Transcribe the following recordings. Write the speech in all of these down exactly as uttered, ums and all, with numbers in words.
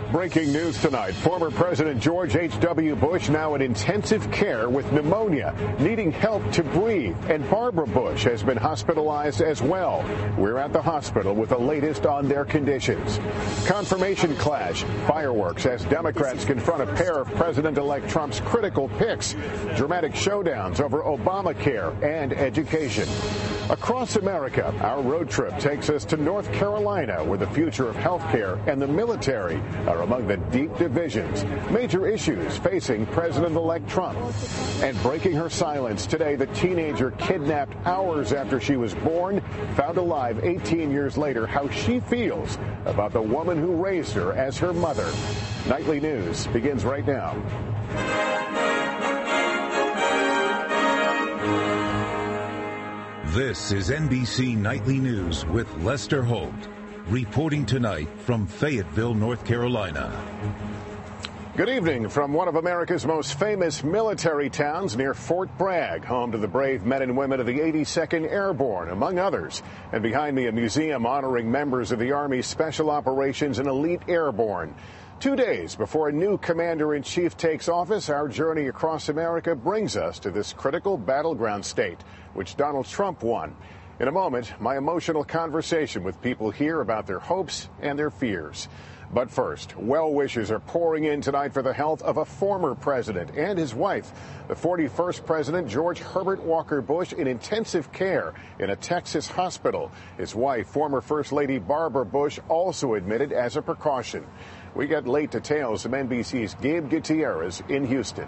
Breaking news tonight. Former President George H W. Bush now in intensive care with pneumonia, needing help to breathe. And Barbara Bush has been hospitalized as well. We're at the hospital with the latest on their conditions. Confirmation clash. Fireworks as Democrats confront a pair of President-elect Trump's critical picks. Dramatic showdowns over Obamacare and education. Across America, our road trip takes us to North Carolina, where the future of health care and the military are among the deep divisions, major issues facing President-elect Trump. And breaking her silence today, the teenager kidnapped hours after she was born, found alive eighteen years later, how she feels about the woman who raised her as her mother. Nightly News begins right now. This is N B C Nightly News with Lester Holt, reporting tonight from Fayetteville, North Carolina. Good evening from one of America's most famous military towns near Fort Bragg, home to the brave men and women of the eighty-second Airborne, among others. And behind me, a museum honoring members of the Army's Special Operations and Elite Airborne. Two days before a new commander-in-chief takes office, our journey across America brings us to this critical battleground state, which Donald Trump won. In a moment, my emotional conversation with people here about their hopes and their fears. But first, well wishes are pouring in tonight for the health of a former president and his wife. The forty-first President George Herbert Walker Bush in intensive care in a Texas hospital. His wife, former First Lady Barbara Bush, also admitted as a precaution. We get late details from N B C's Gabe Gutierrez in Houston.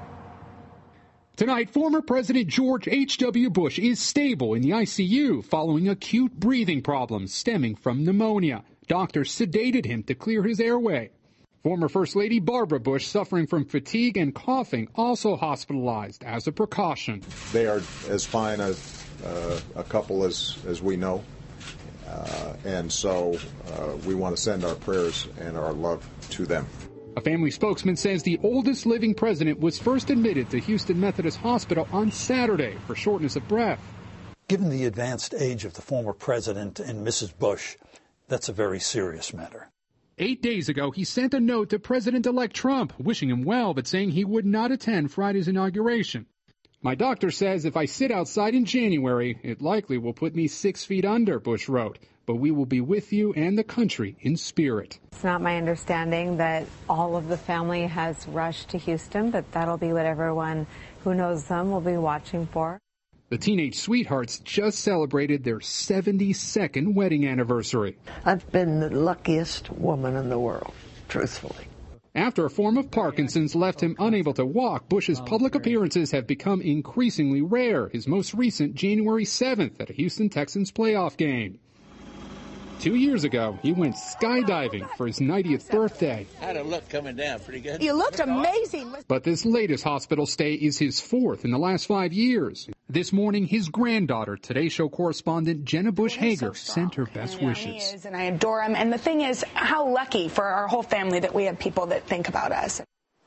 Tonight, former President George H W. Bush is stable in the I C U following acute breathing problems stemming from pneumonia. Doctors sedated him to clear his airway. Former First Lady Barbara Bush, suffering from fatigue and coughing, also hospitalized as a precaution. They are as fine a, uh, a couple as, as we know. Uh, and so uh, we want to send our prayers and our love to them. A family spokesman says the oldest living president was first admitted to Houston Methodist Hospital on Saturday for shortness of breath. Given the advanced age of the former president and Missus Bush, that's a very serious matter. Eight days ago, he sent a note to President-elect Trump, wishing him well, but saying he would not attend Friday's inauguration. My doctor says if I sit outside in January, it likely will put me six feet under, Bush wrote. But we will be with you and the country in spirit. It's not my understanding that all of the family has rushed to Houston, but that'll be what everyone who knows them will be watching for. The teenage sweethearts just celebrated their seventy-second wedding anniversary. I've been the luckiest woman in the world, truthfully. After a form of Parkinson's left him unable to walk, Bush's public appearances have become increasingly rare, his most recent January seventh at a Houston Texans playoff game. Two years ago, he went skydiving for his ninetieth birthday. How'd it look coming down? Pretty good? You looked amazing. But this latest hospital stay is his fourth in the last five years. This morning, his granddaughter, Today Show correspondent Jenna Bush Hager, so sent her best yeah, wishes. He is, and I adore him. And the thing is, how lucky for our whole family that we have people that think about us.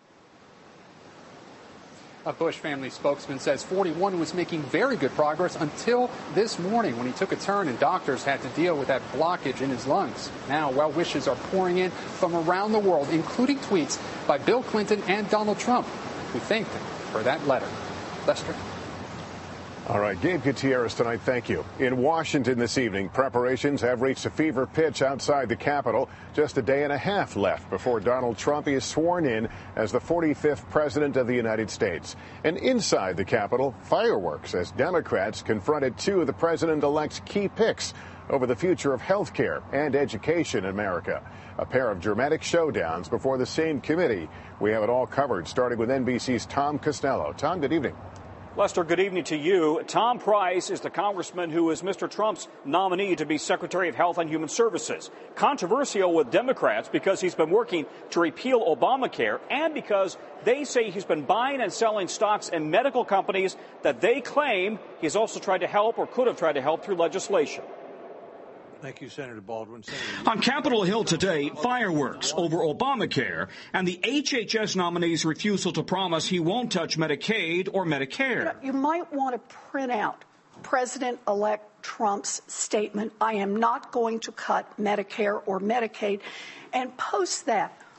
A Bush family spokesman says forty-one was making very good progress until this morning when he took a turn and doctors had to deal with that blockage in his lungs. Now, well wishes are pouring in from around the world, including tweets by Bill Clinton and Donald Trump, who thanked him for that letter. Lester. All right, Gabe Gutierrez tonight, thank you. In Washington this evening, preparations have reached a fever pitch outside the Capitol. Just a day and a half left before Donald Trump is sworn in as the forty-fifth president of the United States. And inside the Capitol, fireworks as Democrats confronted two of the president-elect's key picks over the future of health care and education in America. A pair of dramatic showdowns before the same committee. We have it all covered, starting with N B C's Tom Costello. Tom, good evening. Lester, good evening to you. Tom Price is the congressman who is Mister Trump's nominee to be Secretary of Health and Human Services. Controversial with Democrats because he's been working to repeal Obamacare and because they say he's been buying and selling stocks in medical companies that they claim he's also tried to help or could have tried to help through legislation. Thank you, Senator Baldwin. On Capitol Hill today, fireworks over Obamacare and the H H S nominee's refusal to promise he won't touch Medicaid or Medicare. You know, you might want to print out President-elect Trump's statement, I am not going to cut Medicare or Medicaid, and post that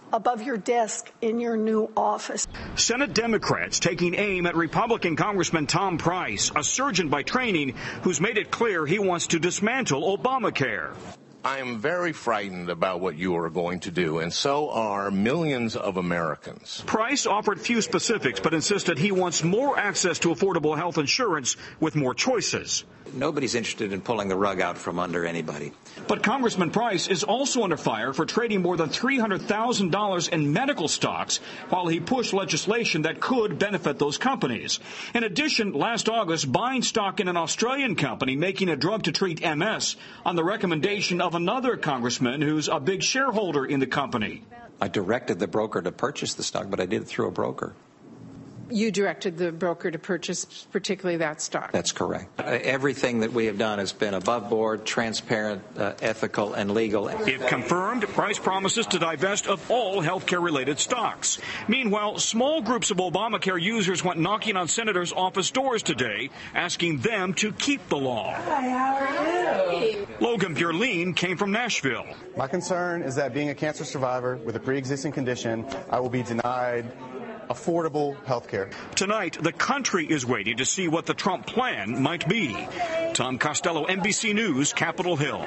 above your desk in your new office. Senate Democrats taking aim at Republican Congressman Tom Price, a surgeon by training who's made it clear he wants to dismantle Obamacare. I am very frightened about what you are going to do, and so are millions of Americans. Price offered few specifics, but insisted he wants more access to affordable health insurance with more choices. Nobody's interested in pulling the rug out from under anybody. But Congressman Price is also under fire for trading more than three hundred thousand dollars in medical stocks while he pushed legislation that could benefit those companies. In addition, last August, buying stock in an Australian company making a drug to treat M S on the recommendation of another congressman who's a big shareholder in the company. I directed the broker to purchase the stock, but I did it through a broker. You directed the broker to purchase particularly that stock. That's correct. Uh, everything that we have done has been above board, transparent, uh, ethical, and legal. If confirmed, Price promises to divest of all healthcare-related stocks. Meanwhile, small groups of Obamacare users went knocking on senators' office doors today, asking them to keep the law. Hi, how are you? Logan Burleen came from Nashville. My concern is that being a cancer survivor with a pre-existing condition, I will be denied affordable health care. Tonight, the country is waiting to see what the Trump plan might be. Tom Costello, N B C News, Capitol Hill.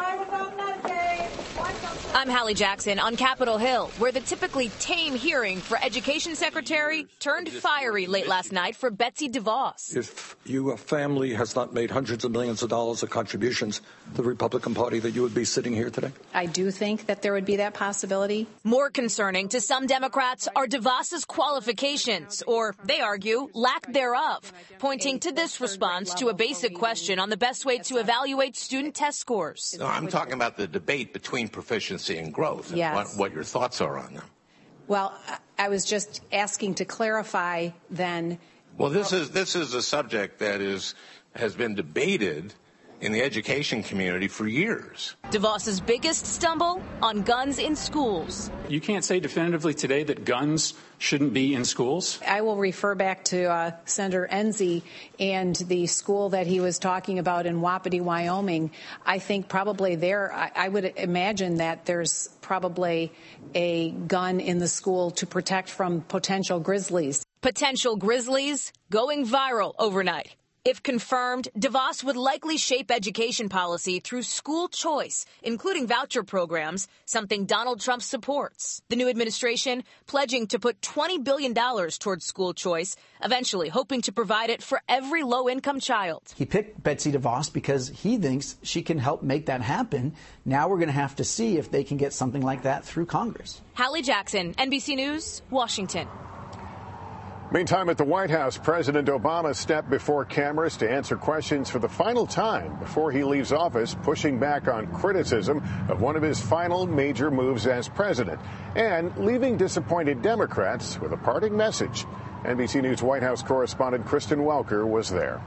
I'm Hallie Jackson on Capitol Hill, where the typically tame hearing for Education Secretary turned fiery late last night for Betsy DeVos. If your family has not made hundreds of millions of dollars of contributions to the Republican Party, that you would be sitting here today? I do think that there would be that possibility. More concerning to some Democrats are DeVos's qualifications, or they argue lack thereof, pointing to this response to a basic question on the best way to evaluate student test scores. No, I'm talking about the debate between proficiency and growth, and yes. what, what your thoughts are on them. Well, I was just asking to clarify then. Well, this is this is a subject that is has been debated in the education community for years. DeVos's biggest stumble on guns in schools. You can't say definitively today that guns shouldn't be in schools? I will refer back to uh, Senator Enzi and the school that he was talking about in Wapiti, Wyoming. I think probably there, I, I would imagine that there's probably a gun in the school to protect from potential grizzlies. Potential grizzlies going viral overnight. If confirmed, DeVos would likely shape education policy through school choice, including voucher programs, something Donald Trump supports. The new administration pledging to put twenty billion dollars towards school choice, eventually hoping to provide it for every low-income child. He picked Betsy DeVos because he thinks she can help make that happen. Now we're going to have to see if they can get something like that through Congress. Hallie Jackson, N B C News, Washington. Meantime, at the White House, President Obama stepped before cameras to answer questions for the final time before he leaves office, pushing back on criticism of one of his final major moves as president and leaving disappointed Democrats with a parting message. N B C News White House correspondent Kristen Welker was there.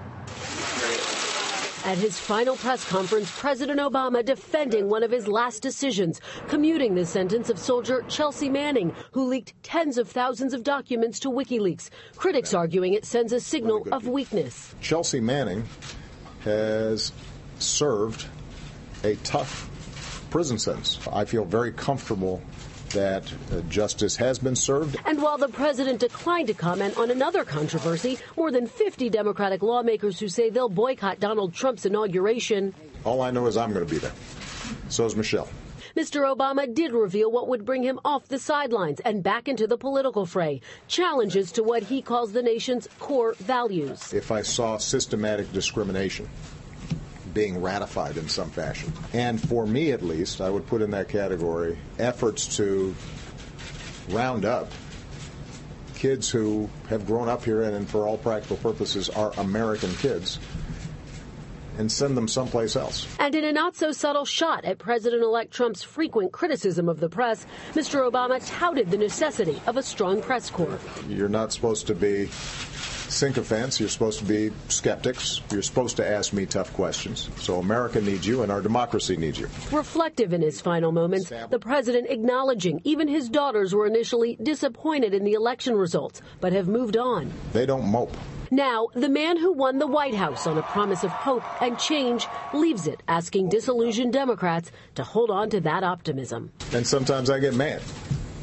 At his final press conference, President Obama defending one of his last decisions, commuting the sentence of soldier Chelsea Manning, who leaked tens of thousands of documents to WikiLeaks. Critics arguing it sends a signal of weakness. Chelsea Manning has served a tough prison sentence. I feel very comfortable that uh, justice has been served. And while the president declined to comment on another controversy, more than fifty Democratic lawmakers who say they'll boycott Donald Trump's inauguration. All I know is I'm going to be there. So is Michelle. Mister Obama did reveal what would bring him off the sidelines and back into the political fray, challenges to what he calls the nation's core values. If I saw systematic discrimination being ratified in some fashion. And for me, at least, I would put in that category efforts to round up kids who have grown up here and, and for all practical purposes are American kids and send them someplace else. And in a not-so-subtle shot at President-elect Trump's frequent criticism of the press, Mister Obama touted the necessity of a strong press corps. You're not supposed to be sycophants. You're supposed to be skeptics. You're supposed to ask me tough questions. So America needs you and our democracy needs you. Reflective in his final moments, the president acknowledging even his daughters were initially disappointed in the election results, but have moved on. They don't mope. Now, the man who won the White House on a promise of hope and change leaves it, asking disillusioned Democrats to hold on to that optimism. And sometimes I get mad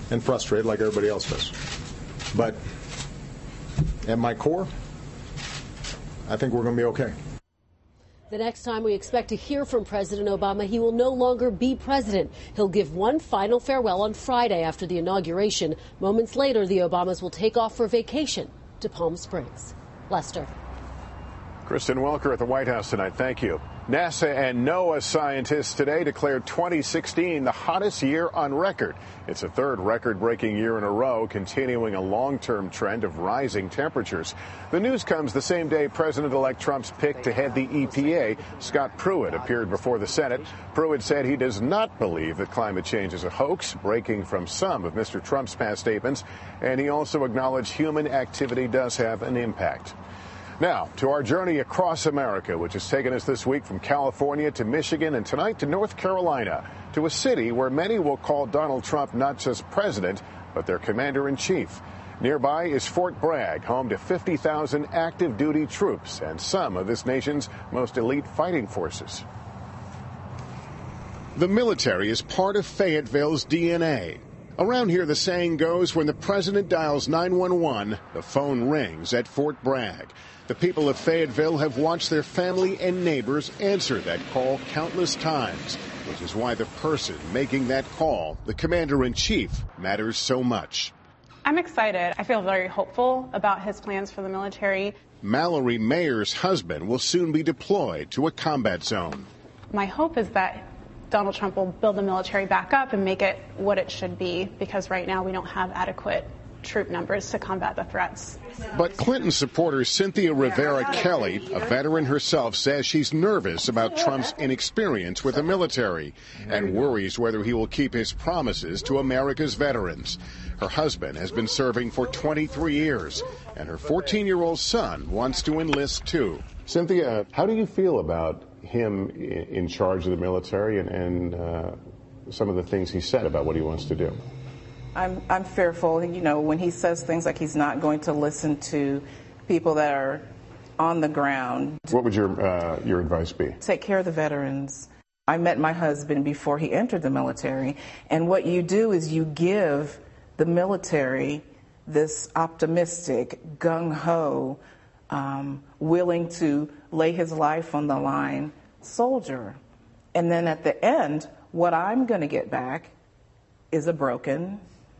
and frustrated like everybody else does. But at my core, I think we're going to be okay. The next time we expect to hear from President Obama, he will no longer be president. He'll give one final farewell on Friday after the inauguration. Moments later, the Obamas will take off for vacation to Palm Springs. Lester. Kristen Welker at the White House tonight. Thank you. NASA and NOAA scientists today declared twenty sixteen the hottest year on record. It's a third record-breaking year in a row, continuing a long-term trend of rising temperatures. The news comes the same day President-elect Trump's pick to head the E P A, Scott Pruitt, appeared before the Senate. Pruitt said he does not believe that climate change is a hoax, breaking from some of Mister Trump's past statements, and he also acknowledged human activity does have an impact. Now, to our journey across America, which has taken us this week from California to Michigan and tonight to North Carolina, to a city where many will call Donald Trump not just president, but their commander-in-chief. Nearby is Fort Bragg, home to fifty thousand active duty troops and some of this nation's most elite fighting forces. The military is part of Fayetteville's D N A. Around here, the saying goes, when the president dials nine one one, the phone rings at Fort Bragg. The people of Fayetteville have watched their family and neighbors answer that call countless times, which is why the person making that call, the commander-in-chief, matters so much. I'm excited. I feel very hopeful about his plans for the military. Mallory Mayer's husband will soon be deployed to a combat zone. My hope is that Donald Trump will build the military back up and make it what it should be, because right now we don't have adequate troop numbers to combat the threats. But Clinton supporter Cynthia Rivera Kelly, a veteran herself, says she's nervous about Trump's inexperience with the military and worries whether he will keep his promises to America's veterans. Her husband has been serving for twenty-three years, and her fourteen-year-old son wants to enlist too. Cynthia, how do you feel about him in charge of the military and, and uh, some of the things he said about what he wants to do? I'm, I'm fearful, you know, when he says things like he's not going to listen to people that are on the ground. What would your uh, your advice be? Take care of the veterans. I met my husband before he entered the military, and what you do is you give the military this optimistic, gung-ho, um, willing to lay his life on the line soldier. And then at the end, what I'm going to get back is a broken,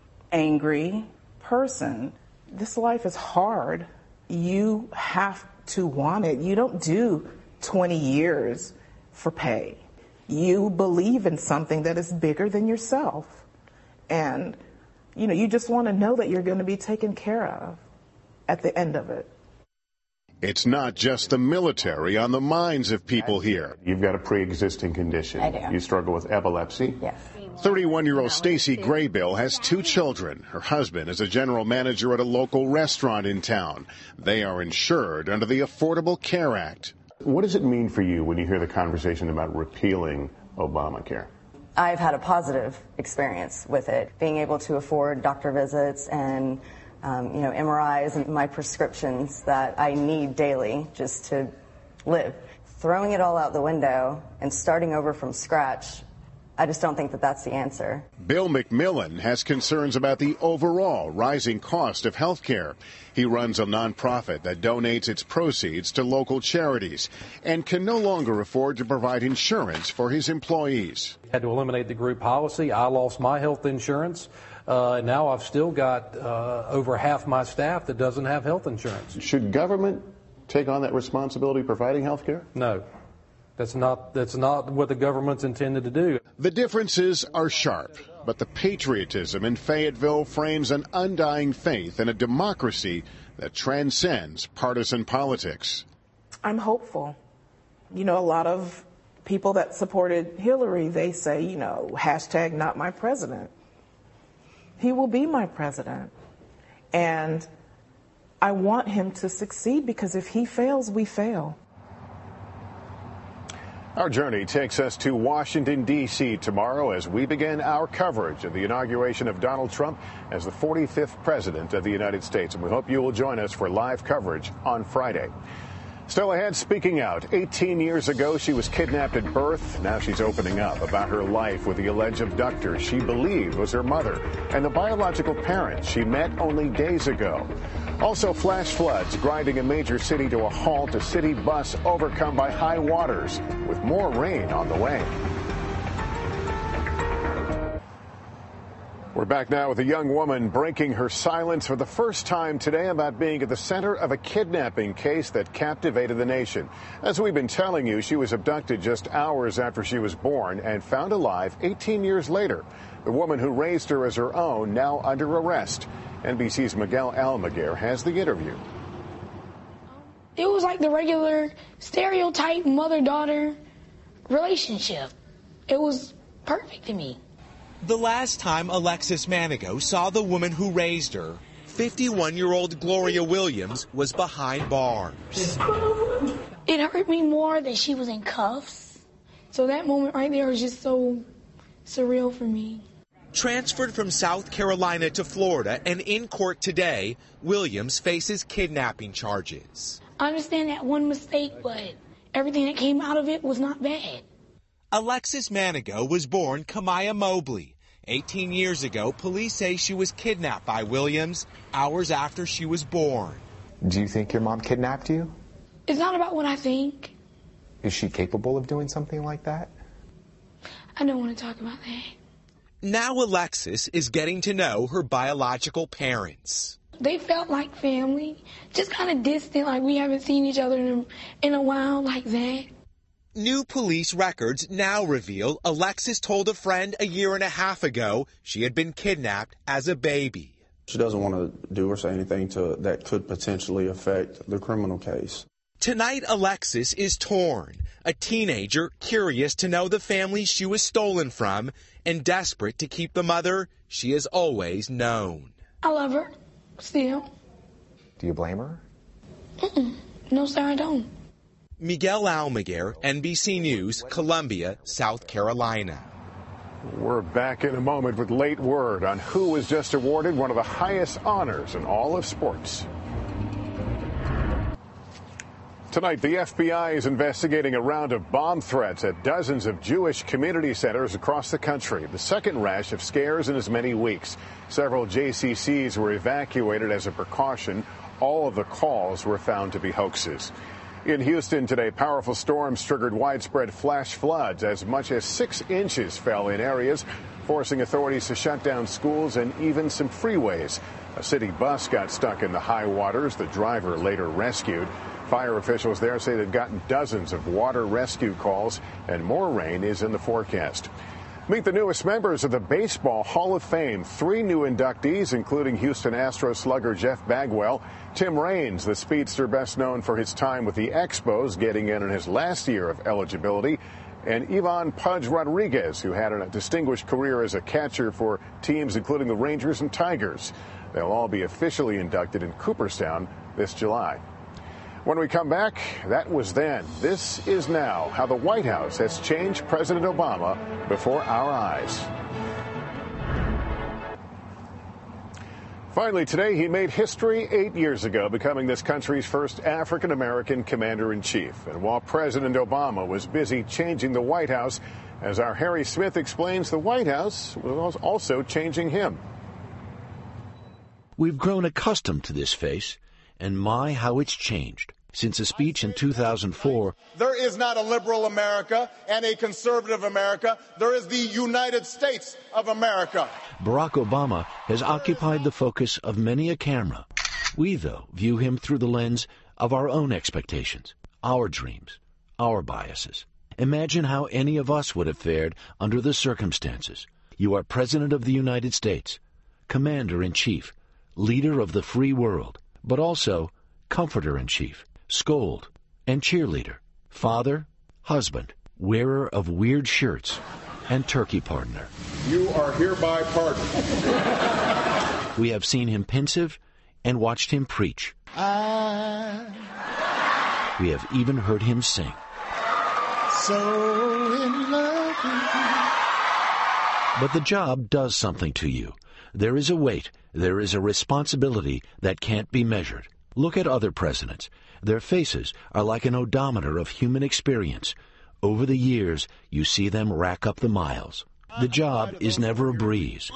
angry person. This life is hard. You have to want it. You don't do twenty years for pay. You believe in something that is bigger than yourself. And, you know, you just want to know that you're going to be taken care of at the end of it. It's not just the military on the minds of people here. You've got a pre-existing condition. I do. You struggle with epilepsy? Yes. thirty-one-year-old Stacy Graybill has two children. Her husband is a general manager at a local restaurant in town. They are insured under the Affordable Care Act. What does it mean for you when you hear the conversation about repealing Obamacare? I've had a positive experience with it, being able to afford doctor visits and um, you know, M R Is and my prescriptions that I need daily just to live. Throwing it all out the window and starting over from scratch, I just don't think that that's the answer. Bill McMillan has concerns about the overall rising cost of health care. He runs a nonprofit that donates its proceeds to local charities and can no longer afford to provide insurance for his employees. Had to eliminate the group policy. I lost my health insurance. Uh, now I've still got uh, over half my staff that doesn't have health insurance. Should government take on that responsibility providing health care? No. That's not, that's not what the government's intended to do. The differences are sharp, but the patriotism in Fayetteville frames an undying faith in a democracy that transcends partisan politics. I'm hopeful. You know, a lot of people that supported Hillary, they say, you know, hashtag not my president. He will be my president. And I want him to succeed, because if he fails, we fail. Our journey takes us to Washington, D C tomorrow as we begin our coverage of the inauguration of Donald Trump as the forty-fifth president of the United States. And we hope you will join us for live coverage on Friday. Still ahead, speaking out. eighteen years ago, she was kidnapped at birth. Now she's opening up about her life with the alleged abductor she believed was her mother and the biological parents she met only days ago. Also, flash floods grinding a major city to a halt, a city bus overcome by high waters with more rain on the way. We're back now with a young woman breaking her silence for the first time today about being at the center of a kidnapping case that captivated the nation. As we've been telling you, she was abducted just hours after she was born and found alive eighteen years later. The woman who raised her as her own now under arrest. N B C's Miguel Almaguer has the interview. It was like the regular stereotype mother-daughter relationship. It was perfect to me. The last time Alexis Manigault saw the woman who raised her, fifty-one-year-old Gloria Williams was behind bars. It hurt me more that she was in cuffs. So that moment right there was just so surreal for me. Transferred from South Carolina to Florida and in court today, Williams faces kidnapping charges. I understand that one mistake, but everything that came out of it was not bad. Alexis Manigault was born Kamaya Mobley. eighteen years ago, police say she was kidnapped by Williams hours after she was born. Do you think your mom kidnapped you? It's not about what I think. Is she capable of doing something like that? I don't want to talk about that. Now Alexis is getting to know her biological parents. They felt like family, just kind of distant, like we haven't seen each other in a, in a while like that. New police records now reveal Alexis told a friend a year and a half ago she had been kidnapped as a baby. She doesn't want to do or say anything to that could potentially affect the criminal case. Tonight, Alexis is torn, a teenager curious to know the family she was stolen from and desperate to keep the mother she has always known. I love her, still. Do you blame her? Mm-mm. No, sir, I don't. Miguel Almaguer, N B C News, Columbia, South Carolina. We're back in a moment with late word on who was just awarded one of the highest honors in all of sports. Tonight, the F B I is investigating a round of bomb threats at dozens of Jewish community centers across the country, the second rash of scares in as many weeks. Several J C Cs were evacuated as a precaution. All of the calls were found to be hoaxes. In Houston today, powerful storms triggered widespread flash floods. As much as six inches fell in areas, forcing authorities to shut down schools and even some freeways. A city bus got stuck in the high waters. The driver later rescued. Fire officials there say they've gotten dozens of water rescue calls, and more rain is in the forecast. Meet the newest members of the Baseball Hall of Fame. Three new inductees, including Houston Astros slugger Jeff Bagwell, Tim Raines, the speedster best known for his time with the Expos, getting in in his last year of eligibility, and Ivan Pudge Rodriguez, who had a distinguished career as a catcher for teams including the Rangers and Tigers. They'll all be officially inducted in Cooperstown this July. When we come back, that was then. This is now. How the White House has changed President Obama before our eyes. Finally, today, he made history eight years ago, becoming this country's first African-American commander-in-chief. And while President Obama was busy changing the White House, as our Harry Smith explains, the White House was also changing him. We've grown accustomed to this face, and my, how it's changed. Since a speech in two thousand four, there is not a liberal America and a conservative America. There is the United States of America. Barack Obama has occupied the focus of many a camera. We, though, view him through the lens of our own expectations, our dreams, our biases. Imagine how any of us would have fared under the circumstances. You are President of the United States, Commander-in-Chief, leader of the free world, but also Comforter-in-Chief, scold, and cheerleader, father, husband, wearer of weird shirts, and turkey pardoner. You are hereby pardoned. We have seen him pensive and watched him preach. I... We have even heard him sing. So in love with you. But the job does something to you. There is a weight, there is a responsibility that can't be measured. Look at other presidents. Their faces are like an odometer of human experience. Over the years, you see them rack up the miles. The job is never a breeze.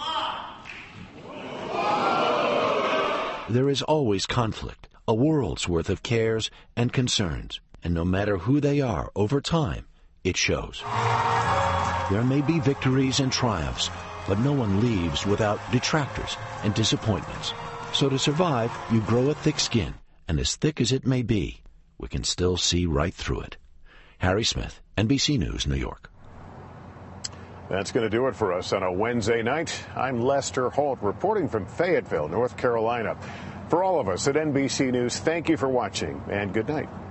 There is always conflict, a world's worth of cares and concerns. And no matter who they are, over time, it shows. There may be victories and triumphs, but no one leaves without detractors and disappointments. So to survive, you grow a thick skin, and as thick as it may be, we can still see right through it. Harry Smith, N B C News, New York. That's going to do it for us on a Wednesday night. I'm Lester Holt, reporting from Fayetteville, North Carolina. For all of us at N B C News, thank you for watching, and good night.